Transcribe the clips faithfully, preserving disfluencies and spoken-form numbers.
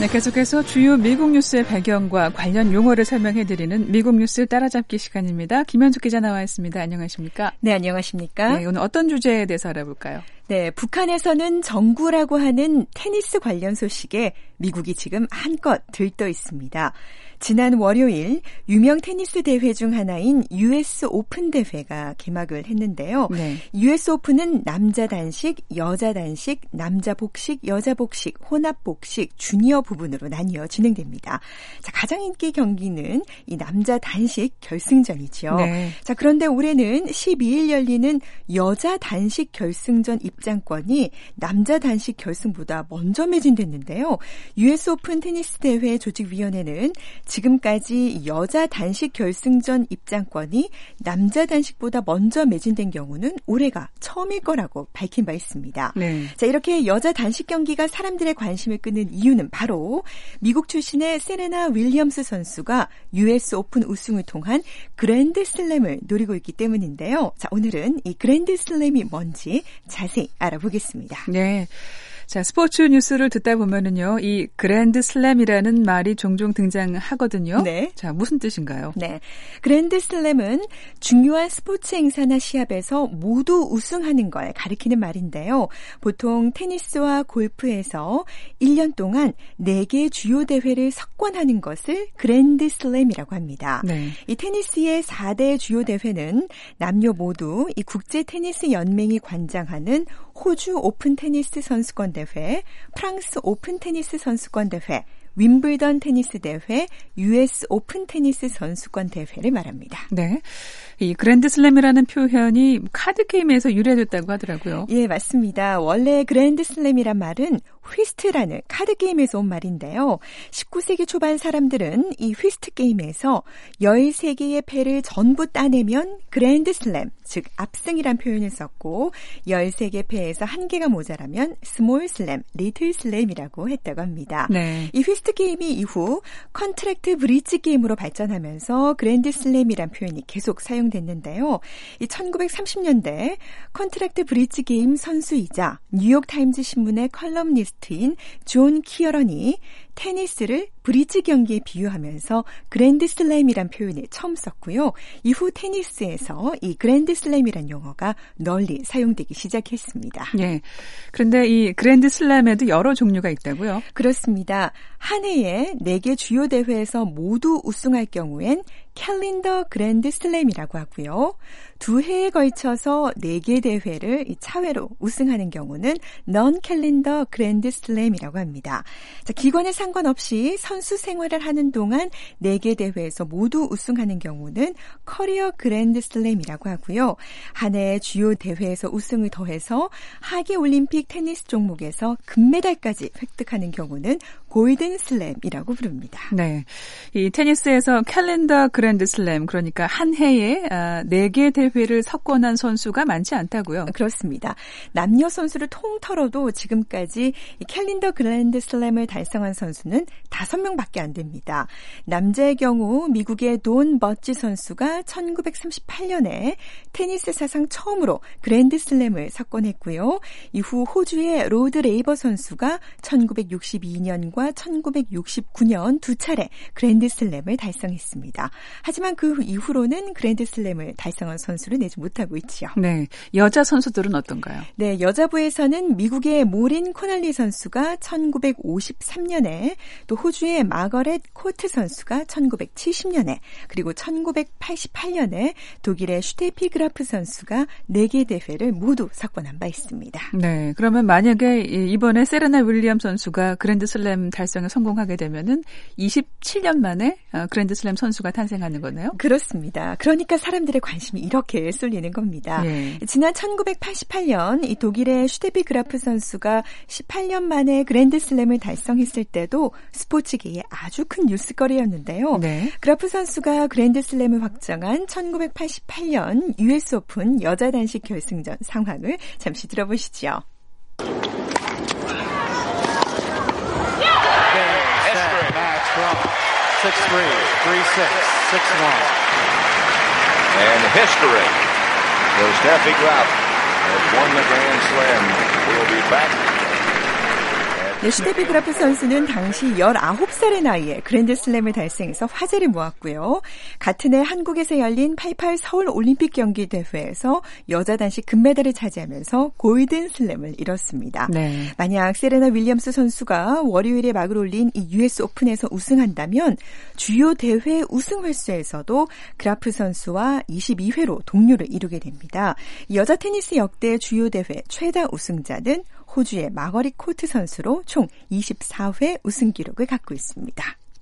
계속해서 주요 미국 뉴스의 배경과 관련 용어를 설명해드리는 미국 뉴스 따라잡기 시간입니다. 김현숙 기자 나와 있습니다. 안녕하십니까? 네, 안녕하십니까? 네, 오늘 어떤 주제에 대해서 알아볼까요? 네, 북한에서는 정구라고 하는 테니스 관련 소식에 미국이 지금 한껏 들떠 있습니다. 지난 월요일 유명 테니스 대회 중 하나인 유에스 오픈 대회가 개막을 했는데요. 네. 유에스 오픈은 남자 단식, 여자 단식, 남자 복식, 여자 복식, 혼합 복식, 주니어 부분으로 나뉘어 진행됩니다. 자, 가장 인기 경기는 이 남자 단식 결승전이죠. 네. 자, 그런데 올해는 십이일 열리는 여자 단식 결승전 입장권이 남자 단식 결승보다 먼저 매진됐는데요. 유에스 오픈 테니스 대회 조직위원회는 지금까지 여자 단식 결승전 입장권이 남자 단식보다 먼저 매진된 경우는 올해가 처음일 거라고 밝힌 바 있습니다. 네. 자, 이렇게 여자 단식 경기가 사람들의 관심을 끄는 이유는 바로 미국 출신의 세레나 윌리엄스 선수가 유에스 오픈 우승을 통한 그랜드 슬램을 노리고 있기 때문인데요. 자, 오늘은 이 그랜드 슬램이 뭔지 자세히 알아보겠습니다. 네. 자, 스포츠 뉴스를 듣다 보면은요, 이 그랜드 슬램이라는 말이 종종 등장하거든요. 네. 자, 무슨 뜻인가요? 네. 그랜드 슬램은 중요한 스포츠 행사나 시합에서 모두 우승하는 걸 가리키는 말인데요. 보통 테니스와 골프에서 일 년 동안 네 개 주요 대회를 석권하는 것을 그랜드 슬램이라고 합니다. 네. 이 테니스의 사 대 주요 대회는 남녀 모두 이 국제 테니스 연맹이 관장하는 호주 오픈 테니스 선수권 대회, 프랑스 오픈 테니스 선수권 대회, 윈블던 테니스 대회, 유에스 오픈 테니스 선수권 대회를 말합니다. 네. 이 그랜드 슬램이라는 표현이 카드 게임에서 유래됐다고 하더라고요. 예, 맞습니다. 원래 그랜드 슬램이란 말은 휘스트라는 카드 게임에서 온 말인데요. 십구 세기 초반 사람들은 이 휘스트 게임에서 열세 개의 패를 전부 따내면 그랜드 슬램, 즉 압승이란 표현을 썼고 열세 개 패에서 한 개가 모자라면 스몰 슬램, 리틀 슬램이라고 했다고 합니다. 네. 이 휘스트 게임이 이후 컨트랙트 브릿지 게임으로 발전하면서 그랜드 슬램이란 표현이 계속 사용됐는데요. 이 천구백삼십 년대 컨트랙트 브릿지 게임 선수이자 뉴욕타임즈 신문의 컬럼니스트 인존 키어런이 테니스를 브릿지 경기에 비유하면서 그랜드 슬램이란 표현을 처음 썼고요. 이후 테니스에서 이 그랜드 슬램이란 용어가 널리 사용되기 시작했습니다. 네. 그런데 이 그랜드 슬램에도 여러 종류가 있다고요? 그렇습니다. 한 해에 네 개 주요 대회에서 모두 우승할 경우엔 캘린더 그랜드 슬램이라고 하고요. 두 해에 걸쳐서 네 개 대회를 차례로 우승하는 경우는 넌 캘린더 그랜드 슬램이라고 합니다. 자, 기관에 상관없이 선수 생활을 하는 동안 네 개 대회에서 모두 우승하는 경우는 커리어 그랜드 슬램이라고 하고요. 한 해 주요 대회에서 우승을 더해서 하계올림픽 테니스 종목에서 금메달까지 획득하는 경우는 골든 슬램이라고 부릅니다. 네, 이 테니스에서 캘린더 그랜드 슬램, 그러니까 한 해에 네 개 대회를 석권한 선수가 많지 않다고요? 그렇습니다. 남녀 선수를 통틀어도 지금까지 캘린더 그랜드 슬램을 달성한 선수는 다섯 명밖에 안 됩니다. 남자의 경우 미국의 돈 버치 선수가 천구백삼십팔 년에 테니스 사상 처음으로 그랜드 슬램을 석권했고요. 이후 호주의 로드 레이버 선수가 천구백육십이 년과 천구백육십구 년 두 차례 그랜드 슬램을 달성했습니다. 하지만 그 이후로는 그랜드 슬램을 달성한 선수를 내지 못하고 있지요. 네, 여자 선수들은 어떤가요? 네, 여자부에서는 미국의 모린 코널리 선수가 천구백오십삼 년에 또 호주의 마거렛 코트 선수가 천구백칠십 년에 그리고 천구백팔십팔 년에 독일의 슈테피 그라프 선수가 네 개 대회를 모두 석권한 바 있습니다. 네, 그러면 만약에 이번에 세레나 윌리엄 선수가 그랜드 슬램 달성에 성공하게 되면은 이십칠 년 만에 그랜드 슬램 선수가 탄생하는 거네요? 그렇습니다. 그러니까 사람들의 관심이 이렇게 쏠리는 겁니다. 네. 지난 천구백팔십팔 년 이 독일의 슈테피 그라프 선수가 십팔 년 만에 그랜드 슬램을 달성했을 때도 스포츠계에 아주 큰 뉴스거리였는데요. 네. 그라프 선수가 그랜드 슬램을 확정한 천구백팔십팔 년 유에스 오픈 여자 단식 결승전 상황을 잠시 들어보시죠. six three, three six, six one. And history for Steffi Graf has won the Grand Slam. We'll be back at 네, 슈테피 그라프 선수는 당시 열아홉 살의 나이에 그랜드슬램을 달성해서 화제를 모았고요. 같은 해 한국에서 열린 팔십팔 서울 올림픽 경기 대회에서 여자 단식 금메달을 차지하면서 골든슬램을 이뤘습니다. 네. 만약 세레나 윌리엄스 선수가 월요일에 막을 올린 이 유에스 오픈에서 우승한다면 주요 대회 우승 횟수에서도 그라프 선수와 이십이 회로 동률을 이루게 됩니다. 여자 테니스 역대 주요 대회 최다 우승자는 호주의 마거리 코트 선수로 총 이십사 회 우승 기록을 갖고 있습니다.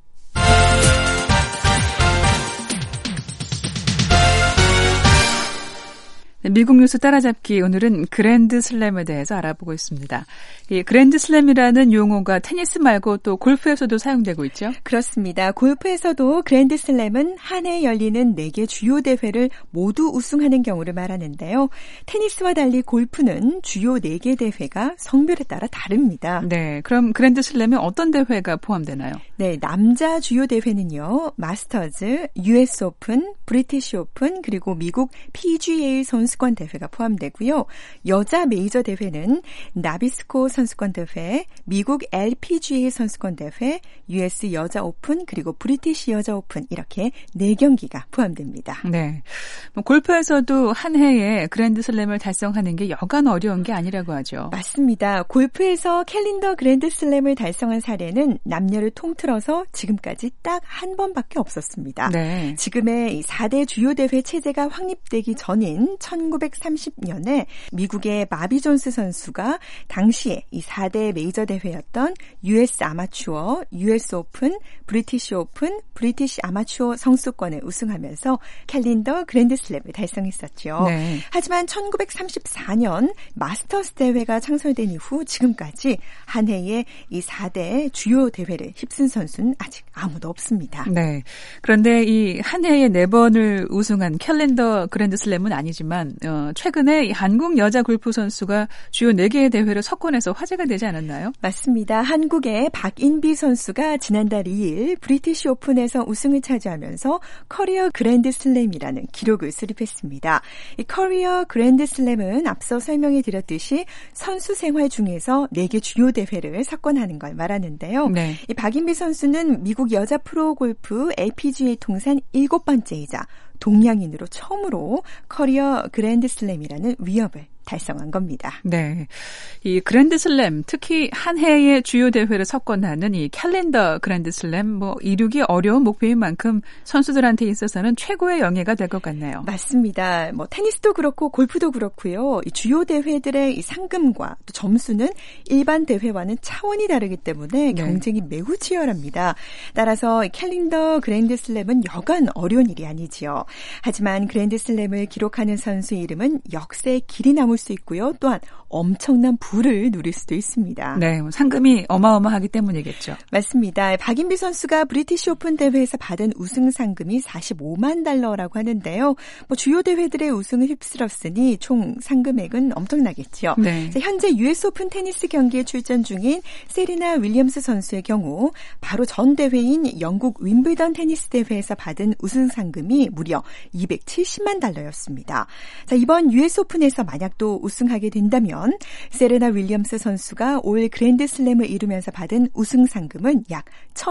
미국 뉴스 따라잡기 오늘은 그랜드슬램에 대해서 알아보고 있습니다. 이 그랜드슬램이라는 용어가 테니스 말고 또 골프에서도 사용되고 있죠? 그렇습니다. 골프에서도 그랜드슬램은 한 해 열리는 네 개 주요 대회를 모두 우승하는 경우를 말하는데요. 테니스와 달리 골프는 주요 네 개 대회가 성별에 따라 다릅니다. 네, 그럼 그랜드슬램에 어떤 대회가 포함되나요? 네, 남자 주요 대회는요. 마스터즈, 유에스 오픈, 브리티시 오픈, 그리고 미국 피지에이 선수 선수권 대회가 포함되고요. 여자 메이저 대회는 나비스코 선수권 대회, 미국 엘피지에이 선수권 대회, 유에스 여자 오픈, 그리고 브리티시 여자 오픈 이렇게 네 경기가 포함됩니다. 네, 뭐 골프에서도 한 해에 그랜드슬램을 달성하는 게 여간 어려운 게 아니라고 하죠. 맞습니다. 골프에서 캘린더 그랜드슬램을 달성한 사례는 남녀를 통틀어서 지금까지 딱 한 번밖에 없었습니다. 네. 지금의 사 대 주요 대회 체제가 확립되기 전인 천구백삼십 년에 미국의 마비 존스 선수가 당시에 이 사 대 메이저 대회였던 유에스 아마추어, 유에스 오픈, 브리티시 오픈, 브리티시 아마추어 성수권을 우승하면서 캘린더 그랜드슬램을 달성했었죠. 네. 하지만 천구백삼십사 년 마스터스 대회가 창설된 이후 지금까지 한 해에 이 사 대 주요 대회를 휩쓴 선수는 아직 아무도 없습니다. 네. 그런데 이 한 해에 네 번을 우승한 캘린더 그랜드슬램은 아니지만 어, 최근에 한국 여자 골프 선수가 주요 네 개의 대회를 석권해서 화제가 되지 않았나요? 맞습니다. 한국의 박인비 선수가 지난달 이 일 브리티시 오픈에서 우승을 차지하면서 커리어 그랜드슬램이라는 기록을 수립했습니다. 이 커리어 그랜드슬램은 앞서 설명해 드렸듯이 선수 생활 중에서 네 개 주요 대회를 석권하는 걸 말하는데요. 네. 이 박인비 선수는 미국 여자 프로골프 엘피지에이 통산 일곱 번째이자 동양인으로 처음으로 커리어 그랜드슬램이라는 위협을 달성한 겁니다. 네, 이 그랜드슬램 특히 한 해의 주요 대회를 석권하는 이 캘린더 그랜드슬램 뭐 이루기 어려운 목표인 만큼 선수들한테 있어서는 최고의 영예가 될 것 같네요. 맞습니다. 뭐 테니스도 그렇고 골프도 그렇고요. 이 주요 대회들의 이 상금과 또 점수는 일반 대회와는 차원이 다르기 때문에 경쟁이 네. 매우 치열합니다. 따라서 캘린더 그랜드슬램은 여간 어려운 일이 아니지요. 하지만 그랜드슬램을 기록하는 선수 이름은 역사의 길이 남을 수 있고요. 또한 엄청난 부를 누릴 수도 있습니다. 네, 상금이 어마어마하기 때문이겠죠. 맞습니다. 박인비 선수가 브리티시 오픈 대회에서 받은 우승 상금이 사십오만 달러라고 하는데요. 뭐 주요 대회들의 우승을 휩쓸었으니 총 상금액은 엄청나겠죠. 네. 현재 유에스 오픈 테니스 경기에 출전 중인 세리나 윌리엄스 선수의 경우 바로 전 대회인 영국 윈블던 테니스 대회에서 받은 우승 상금이 무려 이백칠십만 달러였습니다. 자, 이번 유에스 오픈에서 만약 또 우승하게 된다면 세레나 윌리엄스 선수가 올 그랜드슬램을 이루면서 받은 우승 상금은 약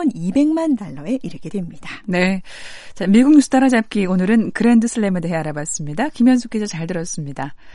천이백만 달러에 이르게 됩니다. 네, 자, 미국 뉴스 따라잡기 오늘은 그랜드슬램에 대해 알아봤습니다. 김현숙 기자 잘 들었습니다.